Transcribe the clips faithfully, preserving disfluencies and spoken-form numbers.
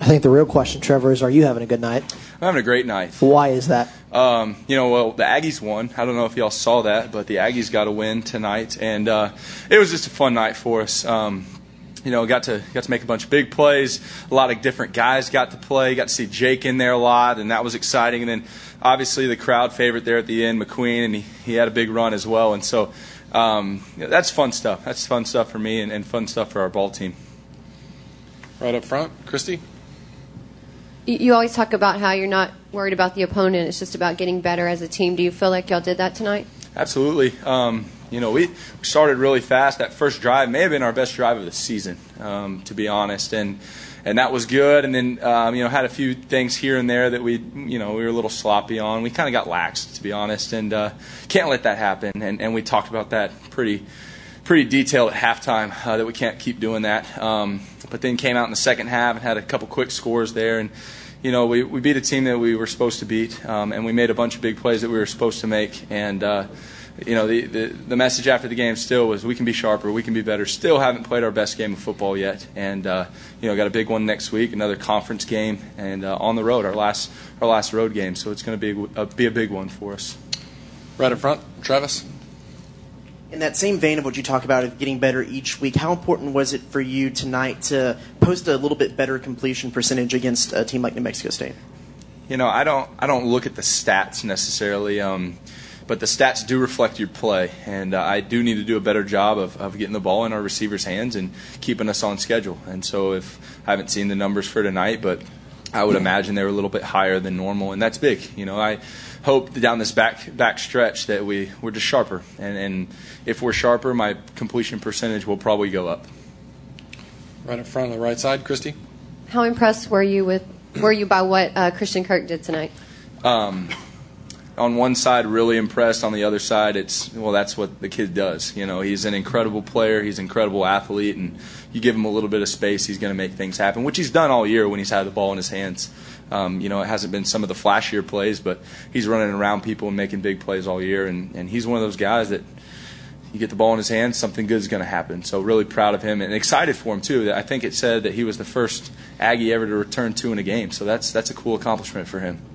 I think the real question, Trevor, is are you having a good night? I'm having a great night. Why is that? Um, you know, well, the Aggies won. I don't know if y'all saw that, but the Aggies got a win tonight, and uh, it was just a fun night for us. Um, you know, got to got to make a bunch of big plays. A lot of different guys got to play. Got to see Jake in there a lot, and that was exciting. And then, obviously, the crowd favorite there at the end, McQueen, and he, he had a big run as well. And so um, you know, that's fun stuff. That's fun stuff for me and, and fun stuff for our ball team. Right up front, Christy. You always talk about how you're not worried about the opponent. It's just about getting better as a team. Do you feel like y'all did that tonight? Absolutely. Um, you know, we started really fast. That first drive may have been our best drive of the season, um, to be honest, and and that was good. And then um, you know, had a few things here and there that we you know we were a little sloppy on. We kind of got lax, to be honest, and uh, can't let that happen. And and we talked about that pretty. pretty detailed at halftime uh, that we can't keep doing that. Um, but then came out in the second half and had a couple quick scores there. And, you know, we, we beat a team that we were supposed to beat, um, and we made a bunch of big plays that we were supposed to make. And, uh, you know, the, the, the message after the game still was we can be sharper, we can be better. Still haven't played our best game of football yet. And, uh, you know, got a big one next week, another conference game, and uh, on the road, our last our last road game. So it's going to be a, be a big one for us. Right up front, Travis. In that same vein of what you talk about of getting better each week, how important was it for you tonight to post a little bit better completion percentage against a team like New Mexico State? You know, I don't I don't look at the stats necessarily, um, but the stats do reflect your play, and uh, I do need to do a better job of, of getting the ball in our receivers' hands and keeping us on schedule. And so if I haven't seen the numbers for tonight, but I would imagine they were a little bit higher than normal, and that's big. You know, I hope that down this back back stretch that we, we're just sharper. And, and if we're sharper, my completion percentage will probably go up. Right up front on the right side, Christy. How impressed were you with were you by what uh, Christian Kirk did tonight? Um, on one side, really impressed. On the other side, it's, well, that's what the kid does. You know, he's an incredible player. He's an incredible athlete, and you give him a little bit of space, he's going to make things happen, which he's done all year when he's had the ball in his hands. Um, you know, it hasn't been some of the flashier plays, but he's running around people and making big plays all year, and, and he's one of those guys that you get the ball in his hands, something good is going to happen. So really proud of him and excited for him, too. I think it said that he was the first Aggie ever to return two in a game, so that's that's a cool accomplishment for him.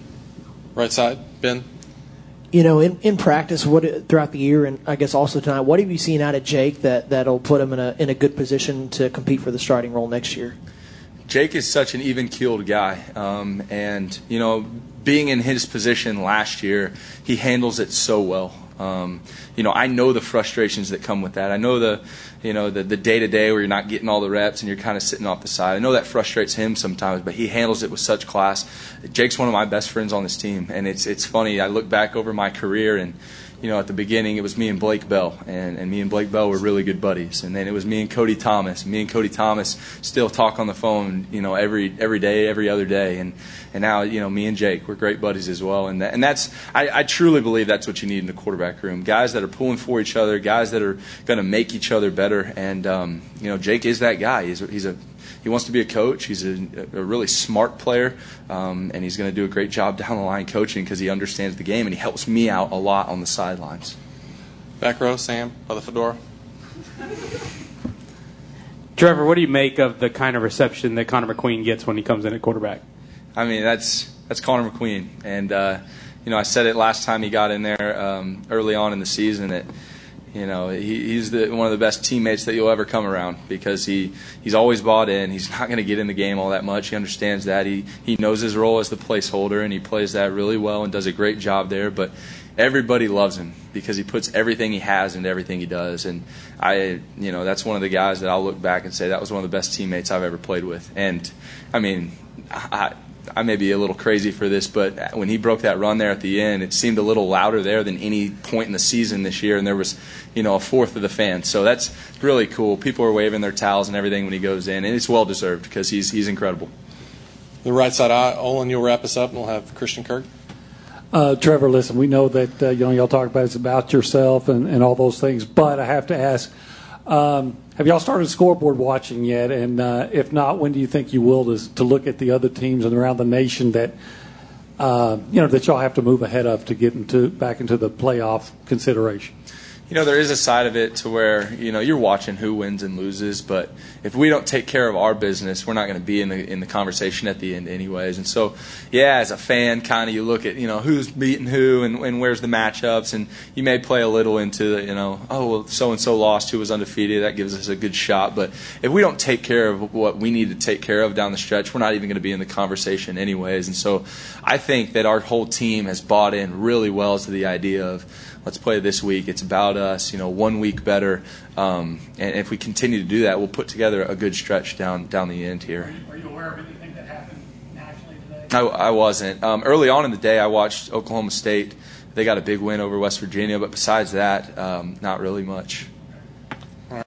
Right side, Ben. You know, in, in practice, what throughout the year, and I guess also tonight, what have you seen out of Jake that that'll put him in a in a good position to compete for the starting role next year? Jake is such an even-keeled guy, um, and you know, being in his position last year, he handles it so well. Um, you know, I know the frustrations that come with that. I know the, you know, the the day-to-day where you're not getting all the reps and you're kind of sitting off the side. I know that frustrates him sometimes, but he handles it with such class. Jake's one of my best friends on this team, and it's it's funny. I look back over my career, and you know, at the beginning it was me and Blake Bell, and, and me and Blake Bell were really good buddies. And then it was me and Cody Thomas. Me and Cody Thomas still talk on the phone, you know, every every day, every other day. And and now, you know, me and Jake, we're great buddies as well. And that, and that's I, I truly believe that's what you need in the quarterback room. Guys that are pulling for each other, guys that are going to make each other better. And um, you know, Jake is that guy. He's he's a He wants to be a coach. He's a, a really smart player, um, and he's going to do a great job down the line coaching because he understands the game, and he helps me out a lot on the sidelines. Back row, Sam, by the fedora. Trevor, what do you make of the kind of reception that Connor McQueen gets when he comes in at quarterback? I mean, that's that's Connor McQueen, and uh, you know, I said it last time he got in there um, early on in the season that. You know, he, he's the, one of the best teammates that you'll ever come around because he, he's always bought in. He's not going to get in the game all that much. He understands that. He he knows his role as the placeholder, and he plays that really well and does a great job there. But everybody loves him because he puts everything he has into everything he does. And I, you know, that's one of the guys that I'll look back and say that was one of the best teammates I've ever played with. And, I mean, I I may be a little crazy for this, but when he broke that run there at the end, it seemed a little louder there than any point in the season this year, and there was, you know, a fourth of the fans. So that's really cool. People are waving their towels and everything when he goes in, and it's well-deserved because he's he's incredible. The right side, Olin, you'll wrap us up, and we'll have Christian Kirk. Uh, Trevor, listen, we know that uh, you know y'all talk about it's about yourself and, and all those things, but I have to ask, um, have y'all started scoreboard watching yet? And uh, if not, when do you think you will to, to look at the other teams and around the nation that uh, you know that y'all have to move ahead of to get into back into the playoff consideration? You know, there is a side of it to where, you know, you're watching who wins and loses, but if we don't take care of our business, we're not going to be in the in the conversation at the end anyways. And so, yeah, as a fan, kind of you look at, you know, who's beating who and, and where's the matchups, and you may play a little into, you know, oh, well, so-and-so lost who was undefeated. That gives us a good shot. But if we don't take care of what we need to take care of down the stretch, we're not even going to be in the conversation anyways. And so I think that our whole team has bought in really well to the idea of, let's play this week. It's about us, you know, one week better. Um, and if we continue to do that, we'll put together a good stretch down down the end here. Are you, are you aware of anything that happened nationally today? I, I wasn't. Um, early on in the day, I watched Oklahoma State. They got a big win over West Virginia, but besides that, um, not really much.